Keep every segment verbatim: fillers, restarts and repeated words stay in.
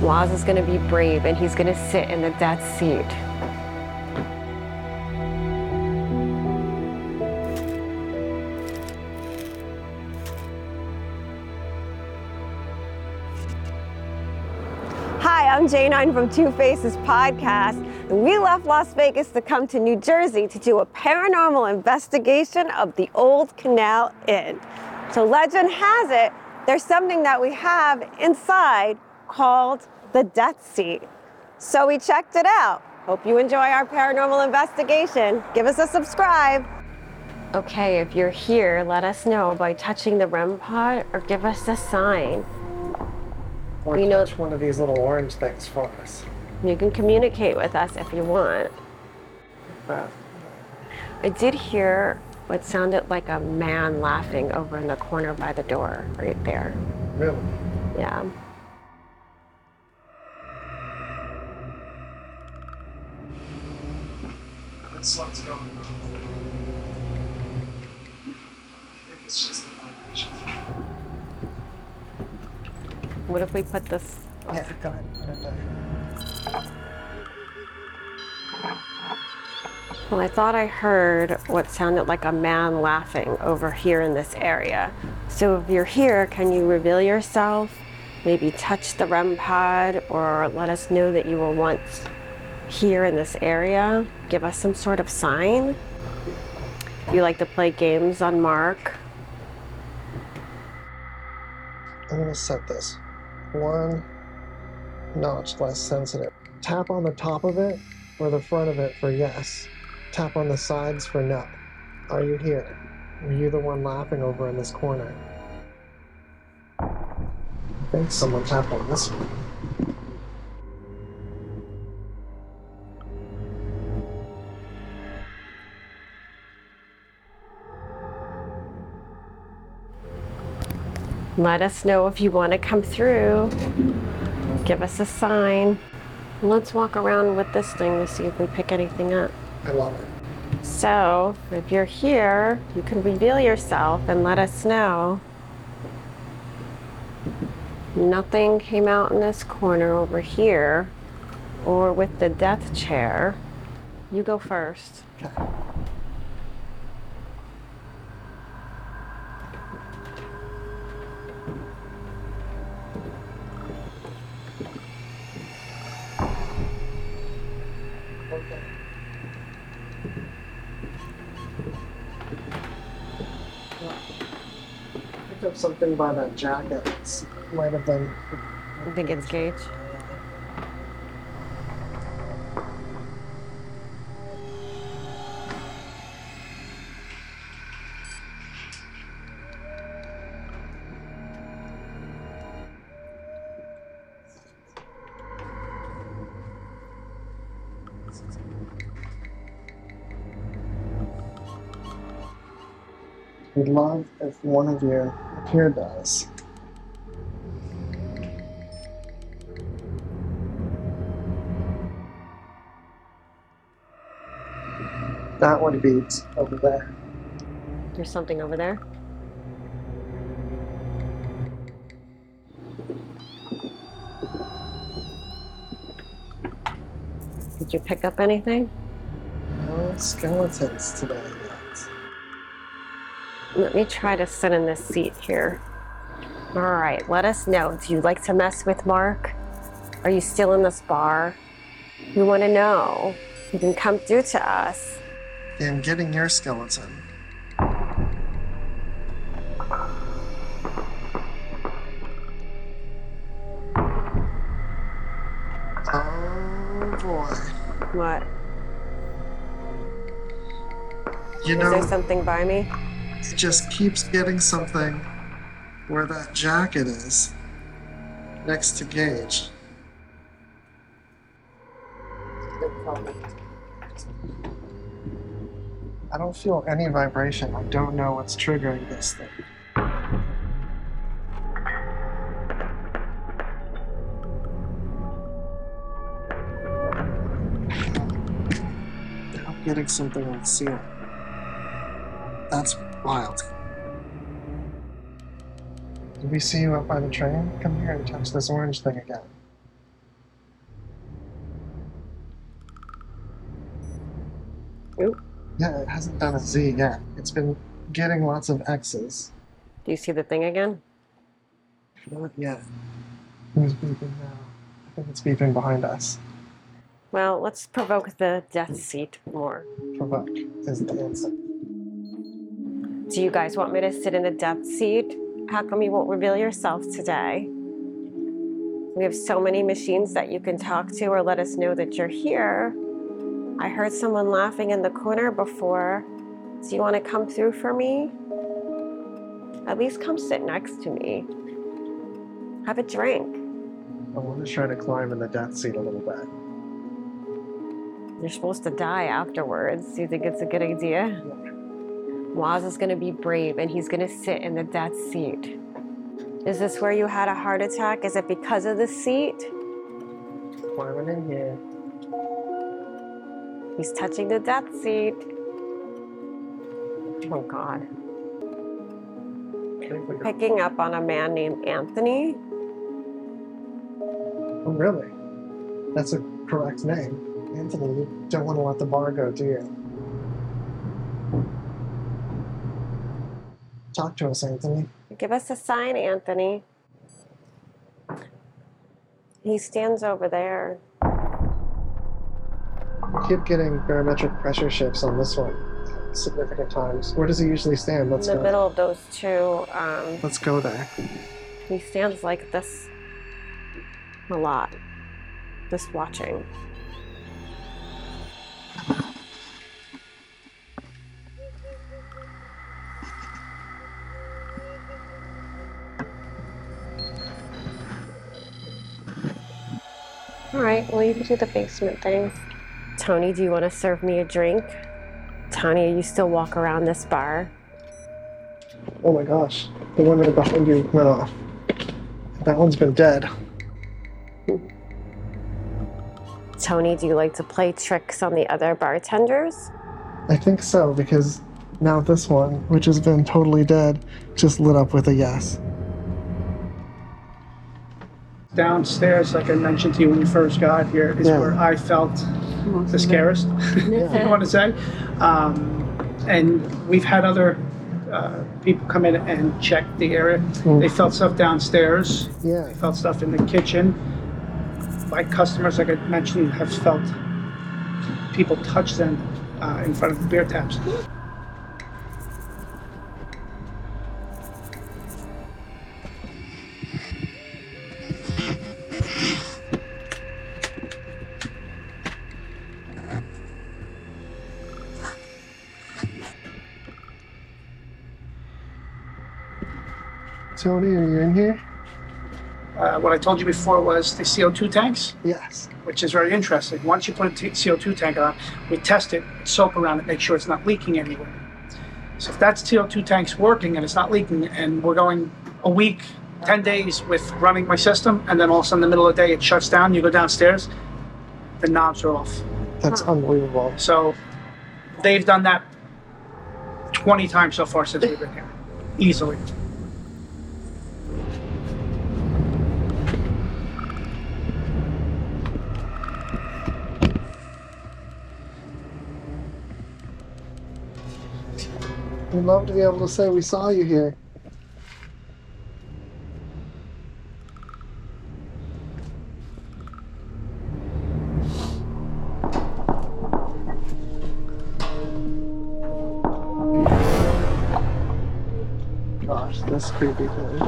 Laz is going to be brave, and he's going to sit in the death seat. Hi, I'm Jane Ein from Two Faces Podcast, and we left Las Vegas to come to New Jersey to do a paranormal investigation of the Old Canal Inn. So legend has it, there's something that we have inside called the Death Seat. So we checked it out. Hope you enjoy our paranormal investigation. Give us a subscribe. Okay, if you're here, let us know by touching the R E M pod or give us a sign. Or you touch know, one of these little orange things for us. You can communicate with us if you want. But I did hear what sounded like a man laughing over in the corner by the door, right there. really, Yeah. this one's going on. I think it's just the vibration. What if we put this? Yeah, go ahead. Put it there. Well, I thought I heard what sounded like a man laughing over here in this area. So if you're here, can you reveal yourself? Maybe touch the R E M pod or let us know that you were once here in this area. Give us some sort of sign. If you like to play games on Mark. I'm gonna set this one notch less sensitive. Tap on the top of it or the front of it for yes. Tap on the sides for no. Are you here? Are you the one laughing over in this corner? I think someone tapped on this one. Let us know if you want to come through. Give us a sign. Let's walk around with this thing to see if we pick anything up. I love it. So, if you're here, you can reveal yourself and let us know. Nothing came out in this corner over here or with the death chair. You go first. Okay. Okay. Picked up something by that jacket. It might have been. I think it's Gage. We'd love if one of you appeared to us. That one beats over there. There's something over there. Did you pick up anything? No skeletons today yet. Let me try to sit in this seat here. All right, let us know. Do you like to mess with Mark? Are you still in this bar? We want to know. You can come through to us. Okay, I'm getting your skeleton. Oh boy. What? You Is know, there something by me? it just keeps getting something where that jacket is, next to Gage. I don't feel any vibration. I don't know what's triggering this thing. I'm getting something on the ceiling. That's wild. Did we see you up by the train? Come here and touch this orange thing again. Oop. Yeah, it hasn't done a Z yet. It's been getting lots of X's. Do you see the thing again? Not yet. Who's beeping now? I think it's beeping behind us. Well, let's provoke the death seat more. Provoke is the answer. Do you guys want me to sit in the death seat? How come you won't reveal yourself today? We have so many machines that you can talk to or let us know that you're here. I heard someone laughing in the corner before. Do you want to come through for me? At least come sit next to me. Have a drink. I want to try to climb in the death seat a little bit. You're supposed to die afterwards. Do you think it's a good idea? Yeah. Waz is going to be brave and he's going to sit in the death seat. Is this where you had a heart attack? Is it because of the seat? Climbing in here. He's touching the death seat. Oh, God. Picking up on a man named Anthony. Oh, really? That's a correct name. Anthony, you don't want to let the bar go, do you? Talk to us, Anthony. Give us a sign, Anthony. He stands over there. I keep getting barometric pressure shifts on this one significant times. Where does he usually stand? Let's in the go. middle of those two. Um, Let's go there. he stands like this a lot. Just watching. All right, well, you can do the basement thing. Tony, do you want to serve me a drink? Tony, you still walk around this bar? Oh my gosh, the one right behind you went off. That one's been dead. Tony, do you like to play tricks on the other bartenders? I think so, because now this one, which has been totally dead, just lit up with a yes. Downstairs, like I mentioned to you when you first got here, is Yeah. where I felt the scariest, if you want to say. Um, and we've had other uh, people come in and check the area. Mm. They felt stuff downstairs. Yeah. They felt stuff in the kitchen. My customers, like I mentioned, have felt people touch them uh, in front of the beer taps. Tony, are you in here? Uh, what I told you before was the C O two tanks, Yes. which is very interesting. Once you put a t- C O two tank on, we test it, with soap around it, make sure it's not leaking anywhere. So if that C O two tank's working and it's not leaking, and we're going a week, ten days with running my system, and then all of a sudden in the middle of the day it shuts down, you go downstairs, the knobs are off. That's unbelievable. So they've done that twenty times so far since we've been here, easily. We'd love to be able to say we saw you here. Gosh, this creepy thing.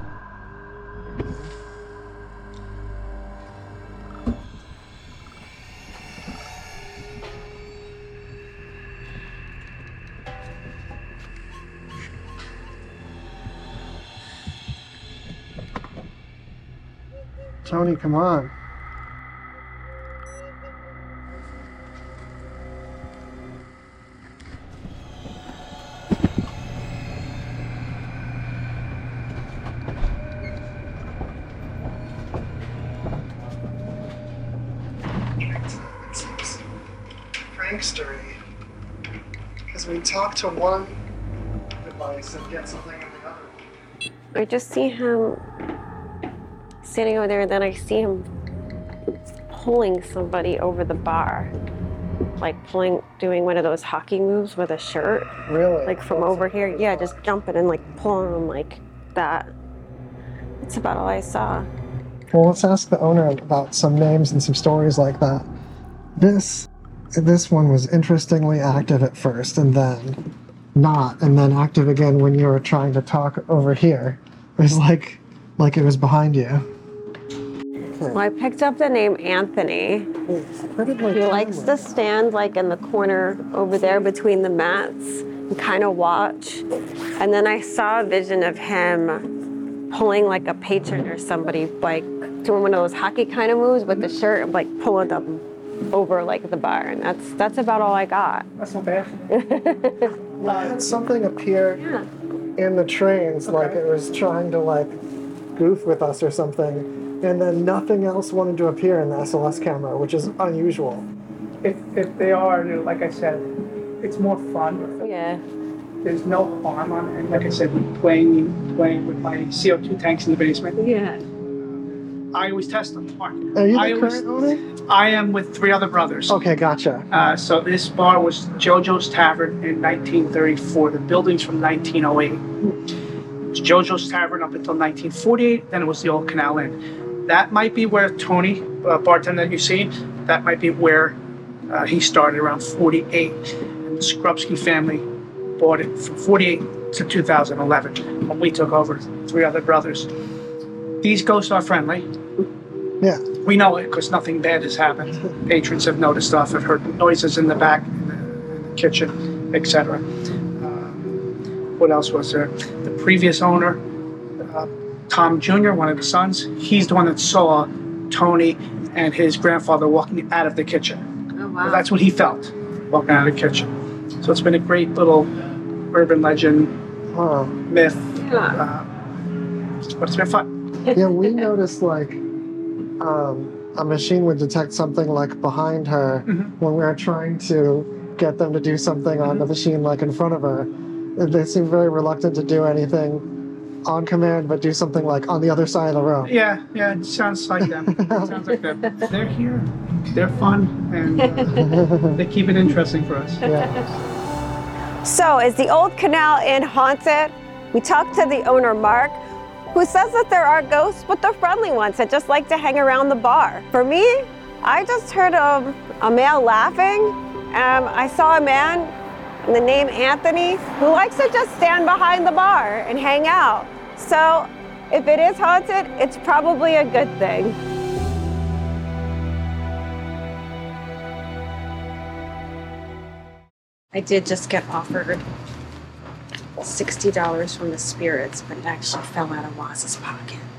Tony, come on. Prankstery. Because we talk to one device and get something in the other. I just see him standing over there, and then I see him pulling somebody over the bar. like pulling, doing one of those hockey moves with a shirt, Really? like from over here. Yeah, just jumping and like pulling them like that. That's about all I saw. Well, let's ask the owner about some names and some stories like that. This, this one was interestingly active at first, and then not, and then active again when you were trying to talk over here. It was like, like it was behind you. Well, I picked up the name Anthony. He likes to stand like in the corner over there between the mats and kind of watch. And then I saw a vision of him pulling like a patron or somebody, like doing one of those hockey kind of moves with the shirt and like pulling them over like the bar. And that's that's about all I got. That's not bad. I had something appear Yeah. in the trains, like Okay. it was trying to like goof with us or something. And then nothing else wanted to appear in the S L S camera, which is unusual. If, if they are, you know, like I said, it's more fun. Yeah. There's no harm on it. And like I said, we're playing, playing with my C O two tanks in the basement. Yeah. I always test them. Mark. Are you I the always- current owner? I am with three other brothers. Okay, gotcha. Uh, so this bar was JoJo's Tavern in nineteen thirty-four. The building's from nineteen oh eight. It was JoJo's Tavern up until nineteen forty-eight. Then it was the Old Canal Inn. That might be where Tony, uh, bartender that you see, that might be where uh, he started around forty-eight. And the Skrupski family bought it from forty-eight to two thousand eleven when we took over, three other brothers. These ghosts are friendly. Yeah. We know it because nothing bad has happened. Patrons have noticed stuff, have heard noises in the back, in the, in the kitchen, et cetera. Um, what else was there? The previous owner, uh, Tom Junior, one of the sons, he's the one that saw Tony and his grandfather walking out of the kitchen. Oh, wow. That's what he felt, walking out of the kitchen. So it's been a great little urban legend, Huh. myth, Yeah. uh, but it's been fun. Yeah, we noticed like um, a machine would detect something like behind her Mhm. when we were trying to get them to do something on the machine like in front of her. They seem very reluctant to do anything on command, but do something like on the other side of the room. Yeah, yeah, it sounds like them. It sounds like them. They're here, they're fun, and uh, they keep it interesting for us. Yeah. So, is the Old Canal Inn haunted? We talked to the owner, Mark, who says that there are ghosts, but they're friendly ones that just like to hang around the bar. For me, I just heard of a male laughing. Um, I saw a man, the name Anthony, who likes to just stand behind the bar and hang out. So, if it is haunted, it's probably a good thing. I did just get offered sixty dollars from the spirits, but it actually fell out of Waz's pocket.